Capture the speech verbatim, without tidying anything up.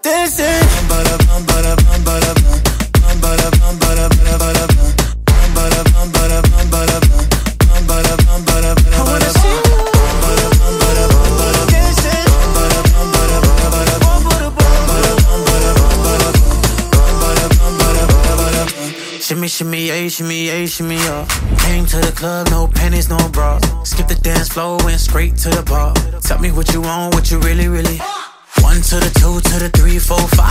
dancing. Bum, bada, bum, bada, bum, bada, bum, bada, bada, bada, bum, bada, bum, bada, bum, bada, bum, bada, bum, bada, bada, bada. I wanna see you. Bada, bum, bada, bum, bada, dancing. Bada, bum, bada, bada, bada, bum, bada, bum, bada, bum, bada, bada, bum, bada, bada, bada, bum. Shimmy, shimmy, yeah, shimmy, yeah, shimmy, yeah. Came to the club, no panties, no bra. Skip the dance floor, went straight to the bar. Tell me what you want, what you really, really. One to the two to the three, four, five.